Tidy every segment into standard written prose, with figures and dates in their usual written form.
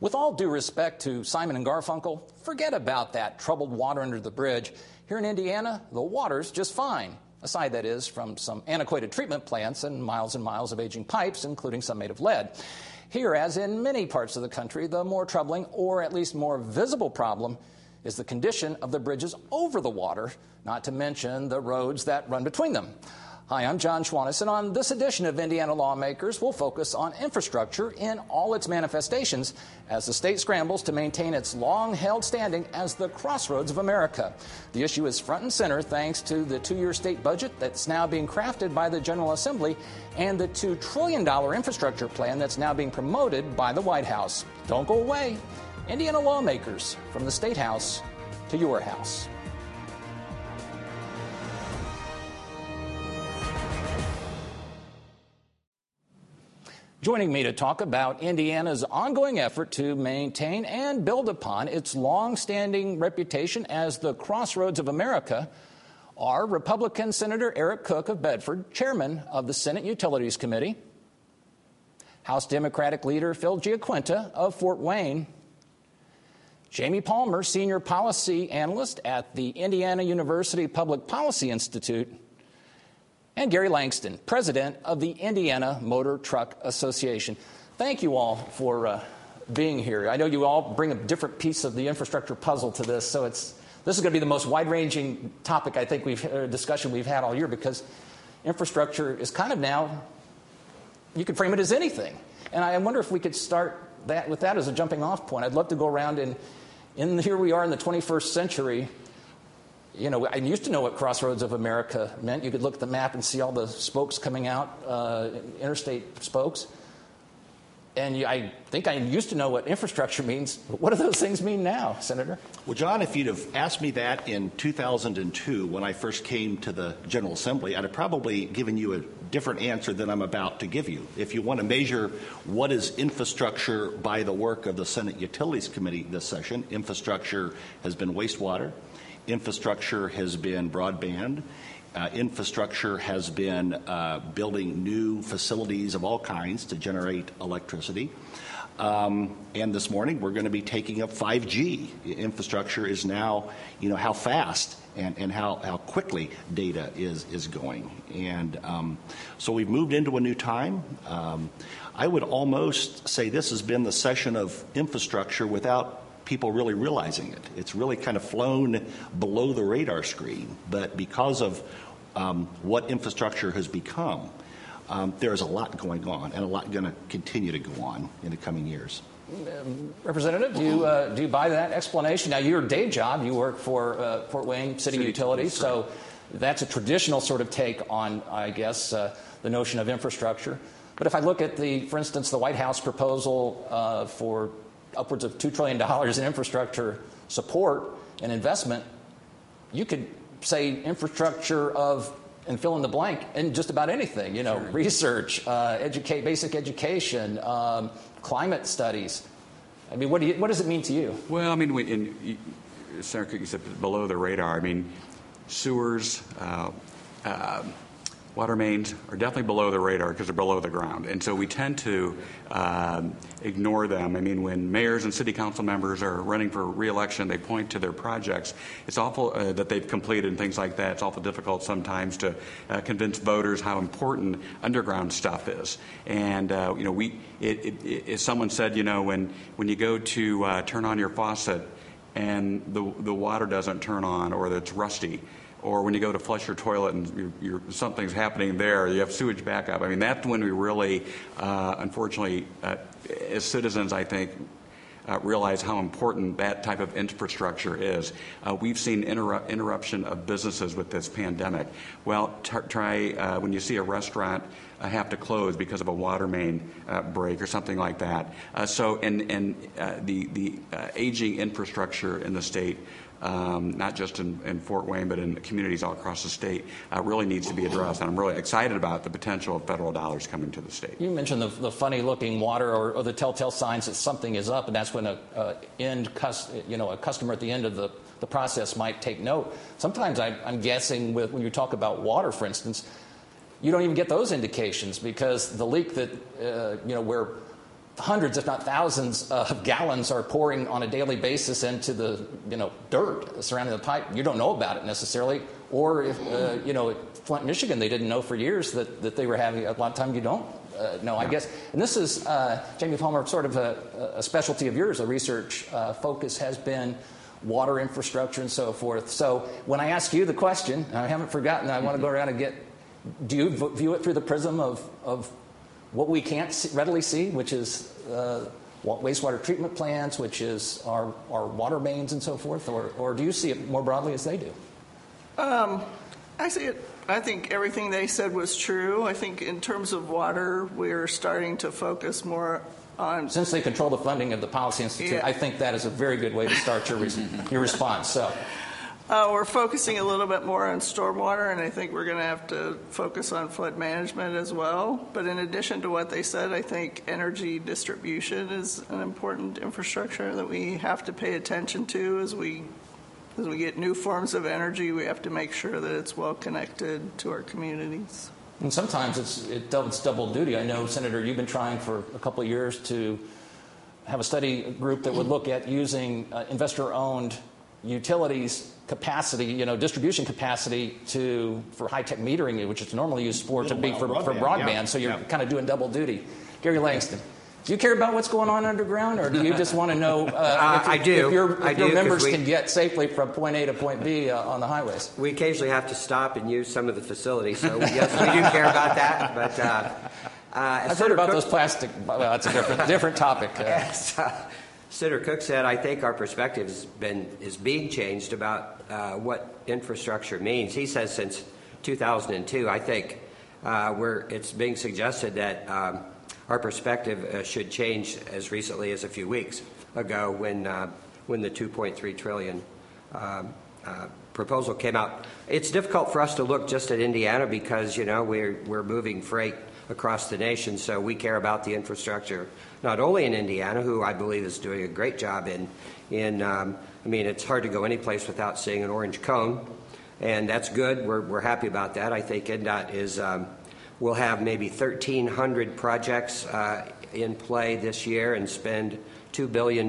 With all due respect to Simon and Garfunkel, forget about that troubled water under the bridge. Here in Indiana, the water's just fine. Aside, that is, from some antiquated treatment plants and miles of aging pipes, including some made of lead. Here, as in many parts of the country, the more troubling, or at least more visible problem, is the condition of the bridges over the water, not to mention the roads that run between them. Hi, I'm John Schwannis, and on this edition of Indiana Lawmakers, we'll focus on infrastructure in all its manifestations as the state scrambles to maintain its long-held standing as the crossroads of America. The issue is front and center thanks to the two-year state budget that's now being crafted by the General Assembly and the $2 trillion infrastructure plan that's now being promoted by the White House. Don't go away. Indiana Lawmakers, from the State House to your house. Joining me to talk about Indiana's ongoing effort to maintain and build upon its long-standing reputation as the crossroads of America are Republican Senator Eric Cook of Bedford, chairman of the Senate Utilities Committee, House Democratic leader Phil Giaquinta of Fort Wayne, Jamie Palmer, senior policy analyst at the Indiana University Public Policy Institute, and Gary Langston, president of the Indiana Motor Truck Association. Thank you all for being here. I know you all bring a different piece of the infrastructure puzzle to this, so this is going to be the most wide-ranging topic I think discussion we've had all year, because infrastructure is kind of now, you could frame it as anything. And I wonder if we could start with that as a jumping-off point. I'd love to go around and here we are in the 21st century. You know, I used to know what Crossroads of America meant. You could look at the map and see all the spokes coming out, interstate spokes. And I think I used to know what infrastructure means. But what do those things mean now, Senator? Well, John, if you'd have asked me that in 2002 when I first came to the General Assembly, I'd have probably given you a different answer than I'm about to give you. If you want to measure what is infrastructure by the work of the Senate Utilities Committee this session, infrastructure has been wastewater. Infrastructure has been broadband. Infrastructure has been building new facilities of all kinds to generate electricity. And this morning, we're going to be taking up 5G. Infrastructure is now, how fast and how quickly data is going. And so we've moved into a new time. I would almost say this has been the session of infrastructure without people really realizing it. It's really kind of flown below the radar screen. But because of what infrastructure has become, there is a lot going on and a lot going to continue to go on in the coming years. Representative, do you buy that explanation? Now, your day job, you work for Fort Wayne City Utilities, so that's a traditional sort of take on, I guess, the notion of infrastructure. But if I look at for instance, the White House proposal for upwards of $2 trillion in infrastructure support and investment, you could say infrastructure and fill in the blank in just about anything, sure. Research, basic education, climate studies. I mean, what does it mean to you? Well, I mean, Senator Cook, you said below the radar. I mean, sewers, water mains are definitely below the radar because they're below the ground. And so we tend to ignore them. I mean, when mayors and city council members are running for re-election, they point to their projects. It's awful that they've completed and things like that. It's awful difficult sometimes to convince voters how important underground stuff is. And, as someone said, when you go to turn on your faucet and the water doesn't turn on or it's rusty, or when you go to flush your toilet and something's happening there, you have sewage backup. I mean, that's when we really, unfortunately, as citizens, I think, realize how important that type of infrastructure is. We've seen interruption of businesses with this pandemic. Well, try when you see a restaurant have to close because of a water main break or something like that. The aging infrastructure in the state, not just in Fort Wayne, but in communities all across the state, really needs to be addressed. And I'm really excited about the potential of federal dollars coming to the state. You mentioned the funny-looking water or the telltale signs that something is up, and that's when a customer at the end of the process might take note. Sometimes I'm guessing when you talk about water, for instance, you don't even get those indications because the leak that, where hundreds, if not thousands, of gallons are pouring on a daily basis into the dirt surrounding the pipe. You don't know about it necessarily. Or if at Flint, Michigan, they didn't know for years that they were having. A lot of times you don't know, I guess. And this is, Jamie Palmer, sort of a specialty of yours. A research focus has been water infrastructure and so forth. So when I ask you the question, and I haven't forgotten, I want to go around and do you view it through the prism of what we can't readily see, which is wastewater treatment plants, which is our water mains and so forth, or do you see it more broadly as they do? I see it. I think everything they said was true. I think in terms of water, we're starting to focus more on... Since they control the funding of the Policy Institute, yeah. I think that is a very good way to start your response. So. We're focusing a little bit more on stormwater, and I think we're going to have to focus on flood management as well. But in addition to what they said, I think energy distribution is an important infrastructure that we have to pay attention to as we get new forms of energy. We have to make sure that it's well connected to our communities. And sometimes it's double duty. I know, Senator, you've been trying for a couple of years to have a study group that would look at using investor-owned utilities capacity, distribution capacity for high-tech metering, which is normally used for broadband. Yeah. So you're kind of doing double duty. Gary Langston, do you care about what's going on underground, or do you just want to know if your members can get safely from point A to point B on the highways? We occasionally have to stop and use some of the facilities, so yes, we do care about that. But I've heard about those plastic. Well, that's a different topic. Yes. Senator Cook said, I think our perspective is being changed about what infrastructure means. He says since 2002, I think it's being suggested that our perspective should change as recently as a few weeks ago when the $2.3 trillion proposal came out. It's difficult for us to look just at Indiana because we're moving freight across the nation, so we care about the infrastructure not only in Indiana, who I believe is doing a great job it's hard to go any place without seeing an orange cone, and that's good. We're happy about that. I think INDOT will have maybe 1,300 projects in play this year and spend $2 billion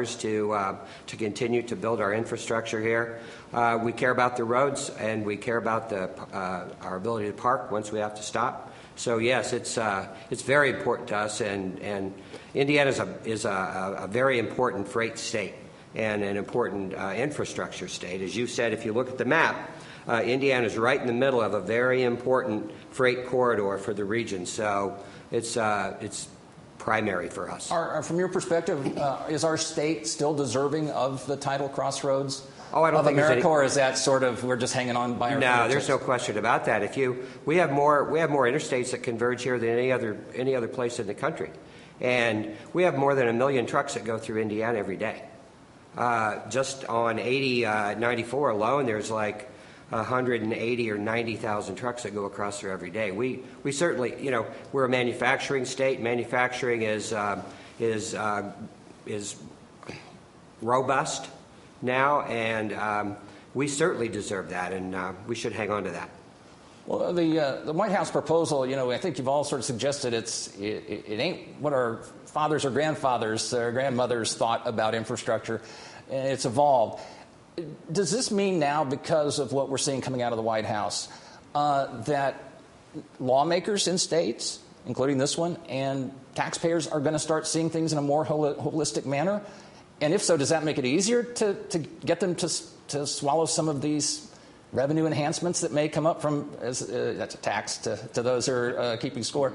to continue to build our infrastructure here. We care about the roads, and we care about our ability to park once we have to stop. So yes, it's very important to us, and Indiana is a very important freight state and an important infrastructure state. As you said, if you look at the map, Indiana is right in the middle of a very important freight corridor for the region. So it's primary for us. From your perspective, is our state still deserving of the title Crossroads? I don't think America, or is that sort of we're just hanging on by our fingertips? No, there's no question about that. We have more interstates that converge here than any other place in the country, and we have more than 1 million trucks that go through Indiana every day. Just on 94 alone, there's like 180 or 90,000 trucks that go across there every day. We certainly, we're a manufacturing state. Manufacturing is robust now, and we certainly deserve that, and we should hang on to that. Well, the White House proposal, I think you've all sort of suggested it ain't what our fathers or grandfathers or grandmothers thought about infrastructure. It's evolved. Does this mean now, because of what we're seeing coming out of the White House, that lawmakers in states, including this one, and taxpayers are going to start seeing things in a more holistic manner? And if so, does that make it easier to get them to swallow some of these revenue enhancements that may come up from, that's a tax to those who are keeping score?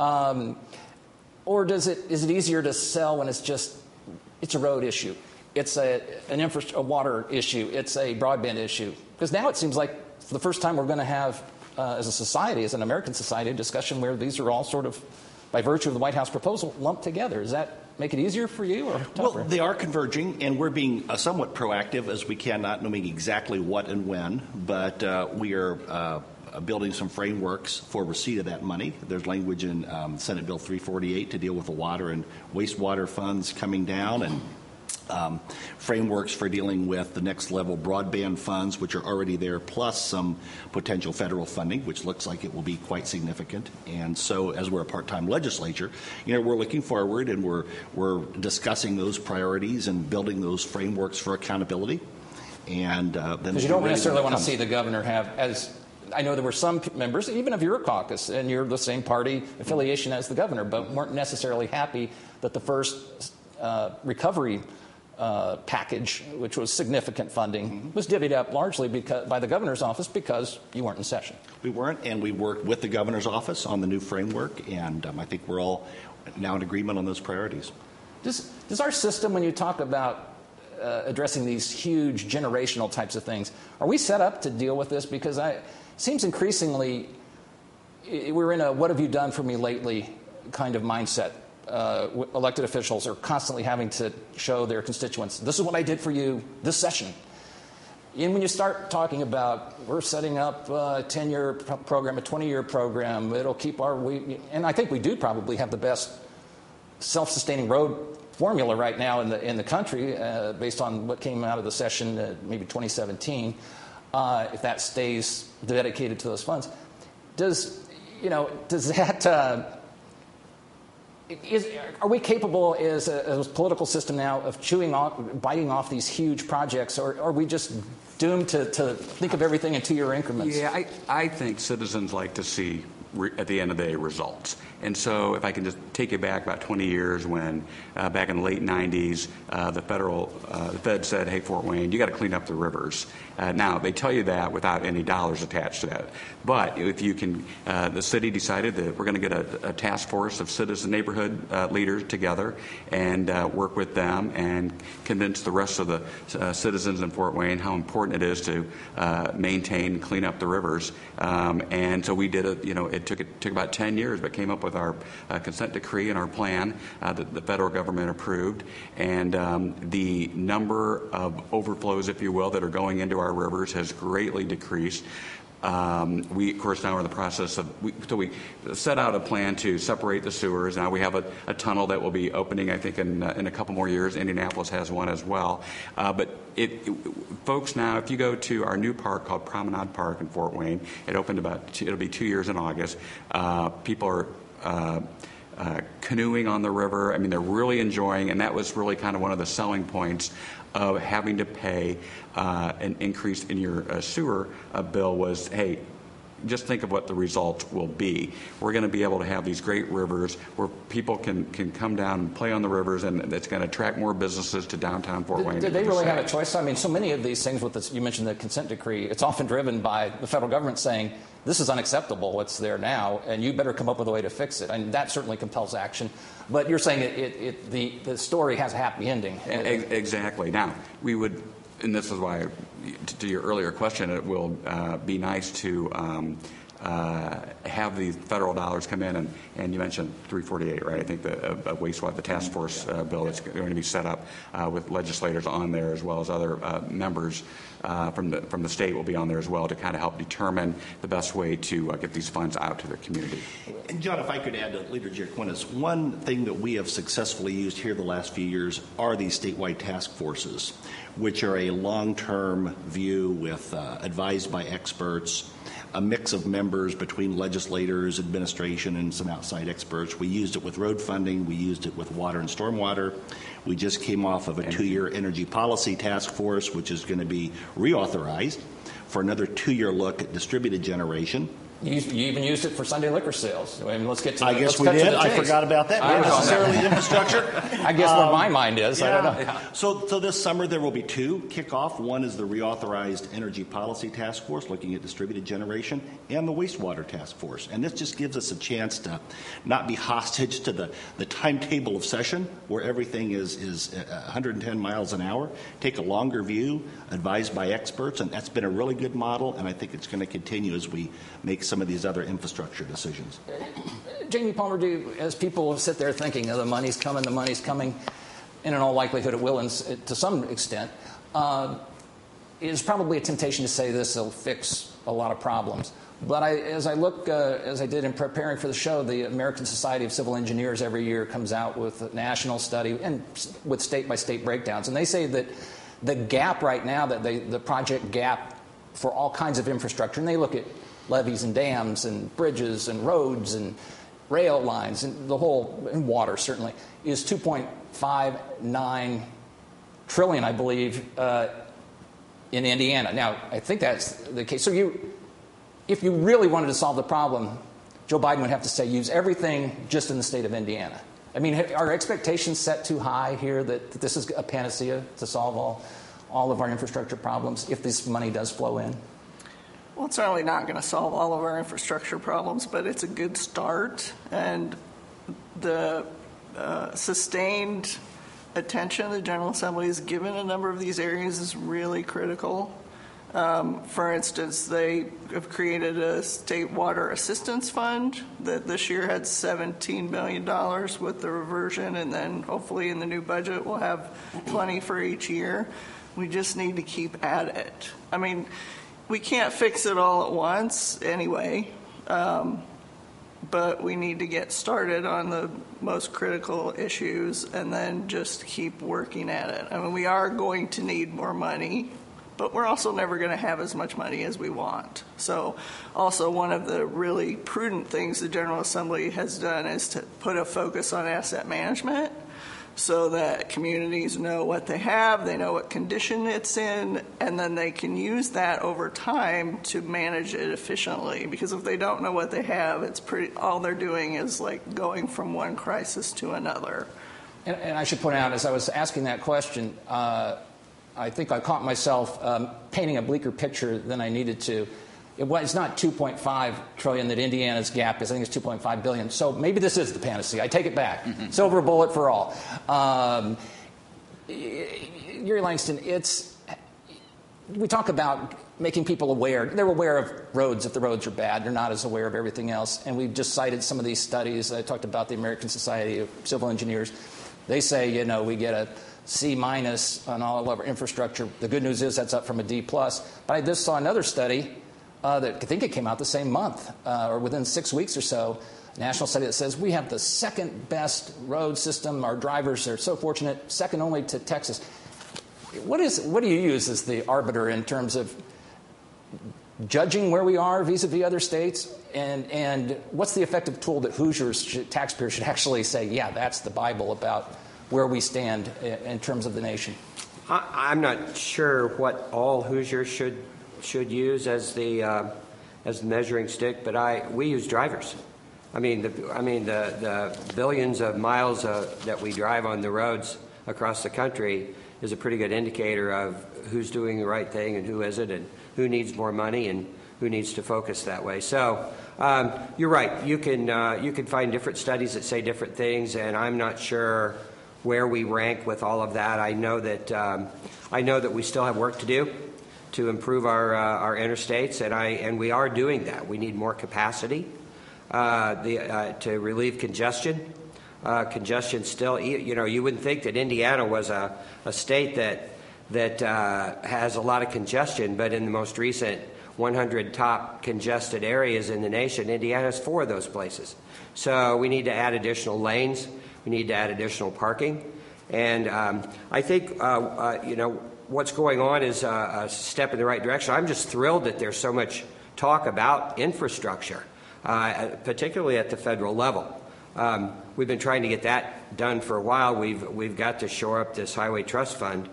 Or is it easier to sell when it's a road issue? It's a water issue. It's a broadband issue. Because now it seems like for the first time we're going to have, as a society, as an American society, a discussion where these are all sort of, by virtue of the White House proposal, lumped together. Does that make it easier for you or tougher? Well, they are converging, and we're being somewhat proactive as we can, not knowing exactly what and when, but we are building some frameworks for receipt of that money. There's language in Senate Bill 348 to deal with the water and wastewater funds coming down, and frameworks for dealing with the next level broadband funds, which are already there, plus some potential federal funding, which looks like it will be quite significant. And so, as we're a part-time legislature, we're looking forward and we're discussing those priorities and building those frameworks for accountability. And then because you don't necessarily want to see the governor have, as I know there were some members, even of your caucus, and you're the same party affiliation as the governor, but weren't necessarily happy that the first recovery package, which was significant funding, was divvied up largely by the governor's office because you weren't in session. We weren't, and we worked with the governor's office on the new framework, and I think we're all now in agreement on those priorities. Does our system, when you talk about addressing these huge generational types of things, are we set up to deal with this? Because it seems increasingly we're in a what have you done for me lately kind of mindset. Elected officials are constantly having to show their constituents, this is what I did for you this session. And when you start talking about we're setting up a 10-year program, a 20-year program, it'll keep and I think we do probably have the best self-sustaining road formula right now in the country based on what came out of the session, maybe 2017, if that stays dedicated to those funds. Does that... Are we capable as a political system now of biting off these huge projects, or are we just doomed to think of everything in 2-year increments? Yeah, I think citizens like to see, at the end of the day, results. And so if I can just take you back about 20 years when, back in the late 90s, the Fed said, hey, Fort Wayne, you got to clean up the rivers. Now, they tell you that without any dollars attached to that. But if you can, the city decided that we're going to get a task force of citizen neighborhood leaders together and work with them and convince the rest of the citizens in Fort Wayne how important it is to maintain and clean up the rivers. And so we did it. It took about 10 years, but came up with our consent decree and our plan that the federal government approved. And the number of overflows, if you will, that are going into our rivers has greatly decreased. We, of course, now are in the process of, we set out a plan to separate the sewers. Now we have a tunnel that will be opening, I think, in a couple more years. Indianapolis has one as well. But folks, now, if you go to our new park called Promenade Park in Fort Wayne, it opened it'll be 2 years in August. People are canoeing on the river. I mean, they're really enjoying, and that was really kind of one of the selling points of having to pay an increase in your sewer bill was, hey, just think of what the results will be. We're going to be able to have these great rivers where people can come down and play on the rivers, and it's going to attract more businesses to downtown Fort Wayne. Did they really have a choice? I mean, so many of these things with this, you mentioned the consent decree, it's often driven by the federal government saying, this is unacceptable, what's there now, and you better come up with a way to fix it. And that certainly compels action. But you're saying the story has a happy ending. Exactly. Now, we would, and this is why, to your earlier question, it will be nice to have the federal dollars come in, and you mentioned 348, right? I think the wastewater, the task force bill that's going to be set up with legislators on there, as well as other members from the state will be on there as well to kind of help determine the best way to get these funds out to their community. And John, if I could add to Leader Giaconis, one thing that we have successfully used here the last few years are these statewide task forces, which are a long-term view with advised by experts, a mix of members between legislators, administration, and some outside experts. We used it with road funding. We used it with water and stormwater. We just came off of a 2-year energy policy task force, which is going to be reauthorized for another 2-year look at distributed generation. You even used it for Sunday liquor sales. I mean, let's get to I guess we did. I forgot about that. Not necessarily infrastructure. I guess where my mind is. Yeah. I don't know. So this summer there will be 2 kickoff. One is the reauthorized Energy Policy Task Force looking at distributed generation, and the Wastewater Task Force. And this just gives us a chance to not be hostage to the timetable of session where everything is 110 miles an hour. Take a longer view, advised by experts, and that's been a really good model, and I think it's going to continue as we make some of these other infrastructure decisions. Jamie Palmer, as people sit there thinking, the money's coming, and in all likelihood it will to some extent, is probably a temptation to say this will fix a lot of problems. But as I did in preparing for the show, the American Society of Civil Engineers every year comes out with a national study and with state-by-state breakdowns. And they say that the gap right now, the project gap for all kinds of infrastructure, and they look at levees and dams and bridges and roads and rail lines and and water certainly, is $2.59 trillion, I believe, in Indiana. Now, I think that's the case. So if you really wanted to solve the problem, Joe Biden would have to say use everything just in the state of Indiana. I mean, are expectations set too high here that this is a panacea to solve all of our infrastructure problems if this money does flow in? Well, it's certainly not going to solve all of our infrastructure problems, but it's a good start. And the sustained attention the General Assembly has given a number of these areas is really critical. For instance, they have created a state water assistance fund that this year had $17 million with the reversion, and then hopefully in the new budget we'll have 20 for each year. We just need to keep at it. I mean, we can't fix it all at once anyway, but we need to get started on the most critical issues and then just keep working at it. I mean, we are going to need more money, but we're also never going to have as much money as we want. So also one of the really prudent things the General Assembly has done is to put a focus on asset management so that communities know what they have, they know what condition it's in, and then they can use that over time to manage it efficiently. Because if they don't know what they have, all they're doing is like going from one crisis to another. And I should point out, as I was asking that question, I think I caught myself painting a bleaker picture than I needed to. It's not $2.5 trillion that Indiana's gap is. I think it's $2.5 billion. So maybe this is the panacea. I take it back. Silver bullet for all. Gary Langston, we talk about making people aware. They're aware of roads if the roads are bad. They're not as aware of everything else. And we've just cited some of these studies. I talked about the American Society of Civil Engineers. They say, we get a C- on all of our infrastructure. The good news is that's up from a D+. But I just saw another study that I think it came out the same month or within 6 weeks or so, a national study that says we have the second best road system. Our drivers are so fortunate, second only to Texas. What do you use as the arbiter in terms of judging where we are vis-a-vis other states? And what's the effective tool that taxpayers should actually say, yeah, that's the Bible about where we stand in terms of the nation? I'm not sure what all Hoosiers should use as the measuring stick, but we use drivers. I mean the billions of miles that we drive on the roads across the country is a pretty good indicator of who's doing the right thing and who isn't, and who needs more money and who needs to focus that way. So you're right. You can find different studies that say different things, and I'm not sure where we rank with all of that. I know that we still have work to do to improve our interstates, and we are doing that. We need more capacity to relieve congestion. Congestion still, you wouldn't think that Indiana was a state that has a lot of congestion, but in the most recent 100 top congested areas in the nation, Indiana's 4 of those places. So we need to add additional lanes. We need to add additional parking. And I think, what's going on is a step in the right direction. I'm just thrilled that there's so much talk about infrastructure, particularly at the federal level. We've been trying to get that done for a while. We've got to shore up this highway trust fund.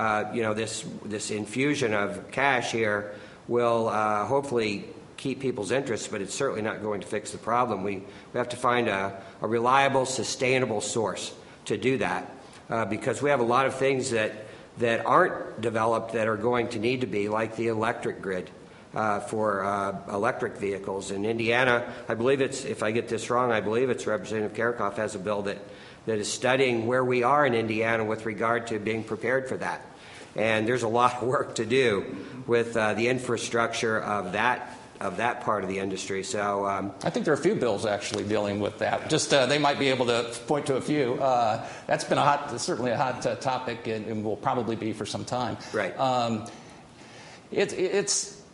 This infusion of cash here will hopefully keep people's interest, but it's certainly not going to fix the problem. We have to find a reliable, sustainable source to do that, because we have a lot of things that aren't developed that are going to need to be, like the electric grid for electric vehicles. In Indiana, I believe if I get this wrong, I believe it's Representative Karakoff has a bill that is studying where we are in Indiana with regard to being prepared for that. And there's a lot of work to do with the infrastructure of that part of the industry. So I think there are a few bills actually dealing with that. Just they might be able to point to a few. That's been certainly a hot topic, and will probably be for some time. Right. It's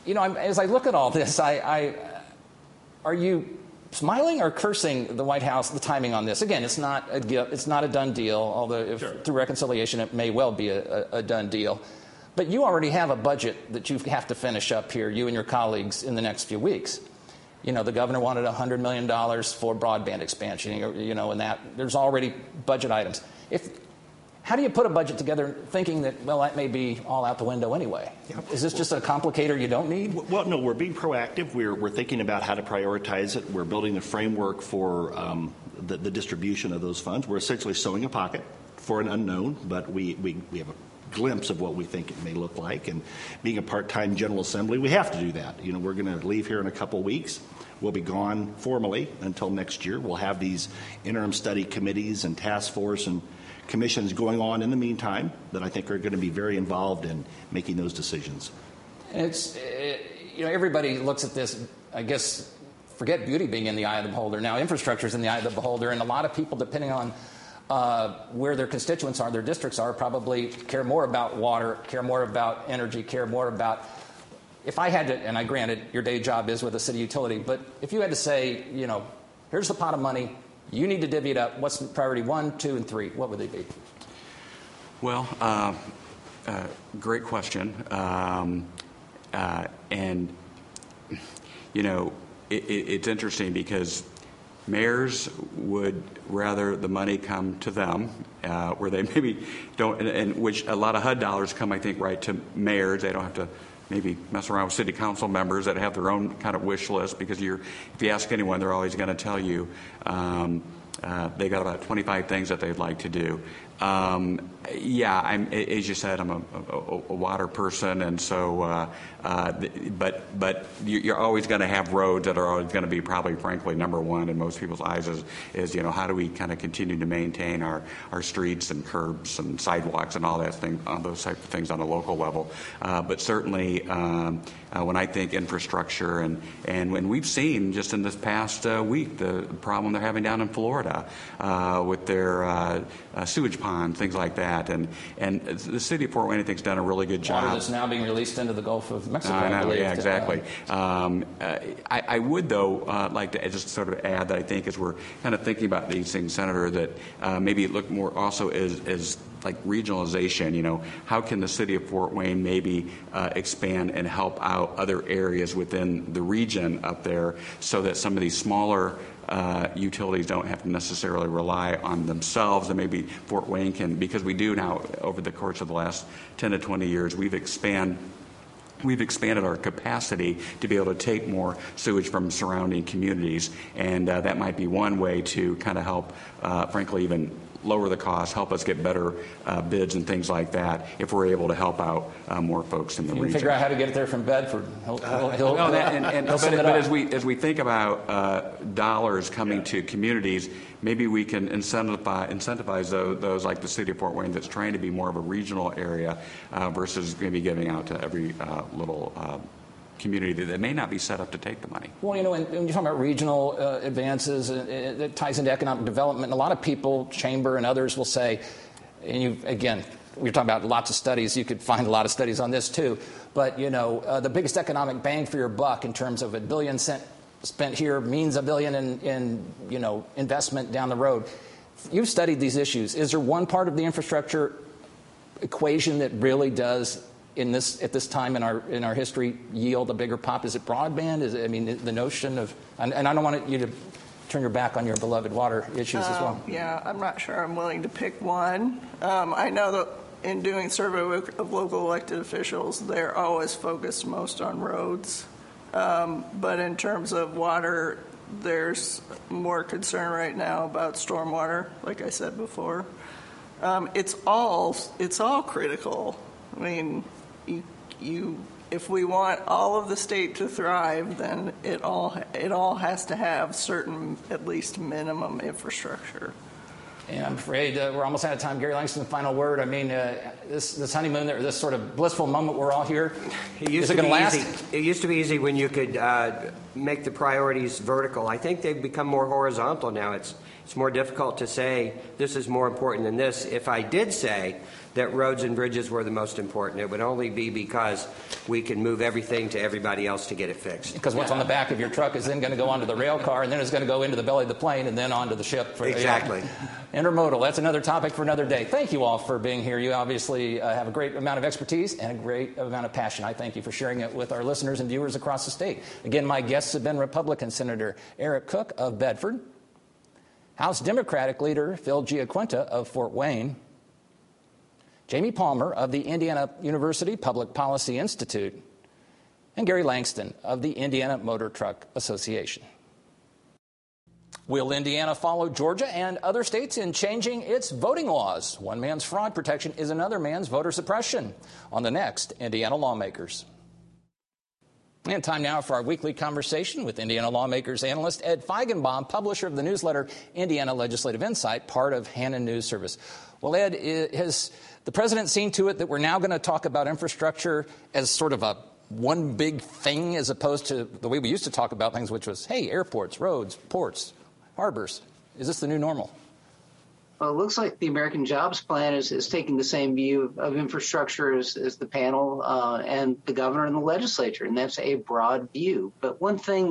as I look at all this, are you smiling or cursing the White House, the timing on this? Again, it's not a done deal, although through reconciliation it may well be a done deal. But you already have a budget that you have to finish up here, you and your colleagues, in the next few weeks. The governor wanted $100 million for broadband expansion, and that there's already budget items. How do you put a budget together thinking that, well, that may be all out the window anyway? Yep. Is this just a complicator you don't need? Well, no, we're being proactive. We're thinking about how to prioritize it. We're building a framework for the distribution of those funds. We're essentially sewing a pocket for an unknown, but we have a glimpse of what we think it may look like. And being a part-time General Assembly, we have to do that. We're going to leave here in a couple weeks. We'll be gone formally until next year. We'll have these interim study committees and task force and commissions going on in the meantime that I think are going to be very involved in making those decisions. And everybody looks at this, I guess, forget beauty being in the eye of the beholder. Now infrastructure is in the eye of the beholder, and a lot of people, depending on where their constituents are, their districts are, probably care more about water, care more about energy, care more about... If I had to, and I granted your day job is with a city utility, but if you had to say, here's the pot of money, you need to divvy it up. What's priority 1, 2, and 3? What would they be? Well, great question. And, it's interesting because mayors would rather the money come to them, where they maybe don't, and which a lot of HUD dollars come, I think, right to mayors. They don't have to maybe mess around with city council members that have their own kind of wish list, because if you ask anyone, they're always going to tell you they got about 25 things that they'd like to do. As you said, I'm a water person, and so, but you're always going to have roads that are always going to be probably, frankly, number one in most people's eyes is how do we kind of continue to maintain our streets and curbs and sidewalks and all that thing, all those type of things on a local level. But certainly, when I think infrastructure and when we've seen just in this past week the problem they're having down in Florida with their sewage pond, things like that, and the city of Fort Wayne, I think, has done a really good job. Water that's now being released into the Gulf of Mexico. I believe, yeah, exactly. I would, though, like to just sort of add that I think as we're kind of thinking about these things, Senator, that maybe it look more also as like regionalization. How can the city of Fort Wayne maybe expand and help out other areas within the region up there, so that some of these smaller utilities don't have to necessarily rely on themselves, and maybe Fort Wayne can, because we do now, over the course of the last 10 to 20 years, we've expanded our capacity to be able to take more sewage from surrounding communities, and that might be one way to kind of help, frankly, even lower the cost, help us get better bids and things like that, if we're able to help out more folks in the region. Figure out how to get it there from Bedford. But as we think about dollars coming to communities, maybe we can incentivize those like the city of Fort Wayne that's trying to be more of a regional area versus maybe giving out to every little community that may not be set up to take the money. Well, when you're talking about regional advances, it ties into economic development. And a lot of people, Chamber and others, will say, and we're talking about lots of studies. You could find a lot of studies on this too. But the biggest economic bang for your buck in terms of $1 billion spent here means $1 billion in investment down the road. You've studied these issues. Is there one part of the infrastructure equation that really does, at this time in our history, yield a bigger pop? Is it broadband? Is it, the notion of, and I don't want you to turn your back on your beloved water issues as well. Yeah, I'm not sure I'm willing to pick one. I know that in doing survey of local elected officials, they're always focused most on roads. But in terms of water, there's more concern right now about stormwater, like I said before. It's all critical. I mean, if we want all of the state to thrive, then it all has to have certain, at least minimum infrastructure. And I'm afraid we're almost out of time. Gary Langston, the final word. I mean, this honeymoon, or this sort of blissful moment we're all here, is it going to last? It used to be easy when you could make the priorities vertical. I think they've become more horizontal now. It's more difficult to say this is more important than this. If I did say that roads and bridges were the most important, it would only be because we can move everything to everybody else to get it fixed. Because what's on the back of your truck is then going to go onto the rail car, and then it's going to go into the belly of the plane, and then onto the ship. Exactly. Intermodal, that's another topic for another day. Thank you all for being here. You obviously have a great amount of expertise and a great amount of passion. I thank you for sharing it with our listeners and viewers across the state. Again, my guests have been Republican Senator Eric Cook of Bedford, House Democratic leader Phil Giaquinta of Fort Wayne, Jamie Palmer of the Indiana University Public Policy Institute, and Gary Langston of the Indiana Motor Truck Association. Will Indiana follow Georgia and other states in changing its voting laws? One man's fraud protection is another man's voter suppression. On the next Indiana Lawmakers. And time now for our weekly conversation with Indiana Lawmakers analyst Ed Feigenbaum, publisher of the newsletter Indiana Legislative Insight, part of Hannon News Service. Well, Ed, has the president seen to it that we're now going to talk about infrastructure as sort of a one big thing as opposed to the way we used to talk about things, which was, hey, airports, roads, ports, harbors? Is this the new normal? Well, it looks like the American Jobs Plan is taking the same view of infrastructure as the panel and the governor and the legislature, and that's a broad view. But one thing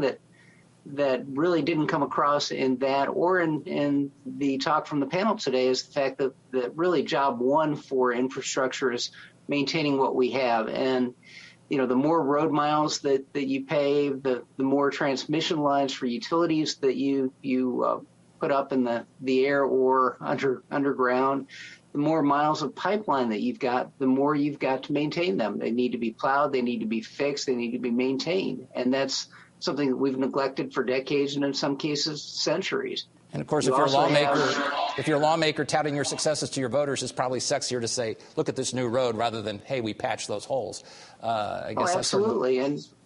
that really didn't come across in that or in the talk from the panel today is the fact that really job one for infrastructure is maintaining what we have. And, you know, the more road miles that you pave, the more transmission lines for utilities that you put up in the air or underground, the more miles of pipeline that you've got, the more you've got to maintain them. They need to be plowed, they need to be fixed, they need to be maintained. And that's something that we've neglected for decades and in some cases centuries. And of course, if you're a lawmaker touting your successes to your voters, it's probably sexier to say, look at this new road rather than, hey, we patched those holes. I guess absolutely.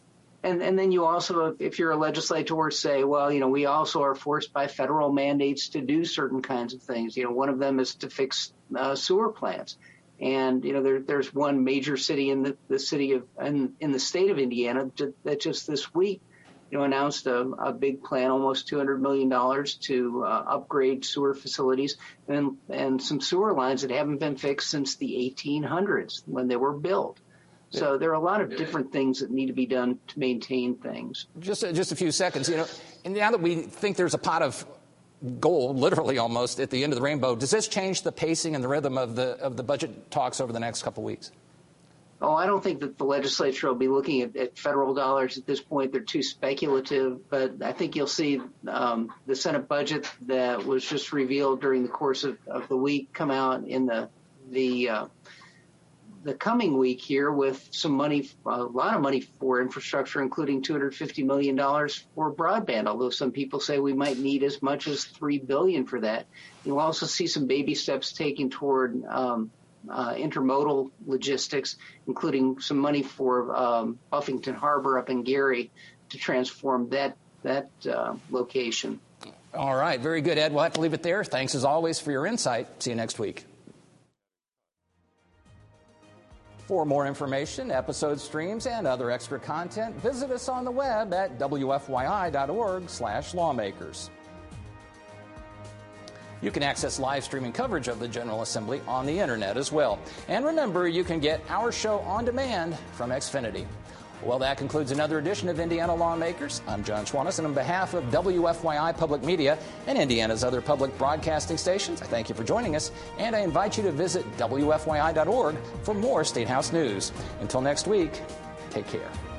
And then you also, if you're a legislator, say, well, you know, we also are forced by federal mandates to do certain kinds of things. You know, one of them is to fix sewer plants. And, you know, there's one major city in the state of Indiana that just this week, you know, announced a big plan, almost $200 million to upgrade sewer facilities and some sewer lines that haven't been fixed since the 1800s when they were built. So there are a lot of different things that need to be done to maintain things. Just a few seconds, you know, and now that we think there's a pot of gold, literally almost, at the end of the rainbow, does this change the pacing and the rhythm of the budget talks over the next couple of weeks? Oh, I don't think that the legislature will be looking at federal dollars at this point. They're too speculative. But I think you'll see the Senate budget that was just revealed during the course of the week come out in the coming week here with some money, a lot of money for infrastructure, including $250 million for broadband, although some people say we might need as much as $3 billion for that. You'll also see some baby steps taken toward intermodal logistics, including some money for Buffington Harbor up in Gary to transform that location. All right. Very good, Ed. We'll have to leave it there. Thanks, as always, for your insight. See you next week. For more information, episode streams, and other extra content, visit us on the web at wfyi.org/lawmakers. You can access live streaming coverage of the General Assembly on the Internet as well. And remember, you can get our show on demand from Xfinity. Well, that concludes another edition of Indiana Lawmakers. I'm John Schwannis, and on behalf of WFYI Public Media and Indiana's other public broadcasting stations, I thank you for joining us, and I invite you to visit WFYI.org for more State House news. Until next week, take care.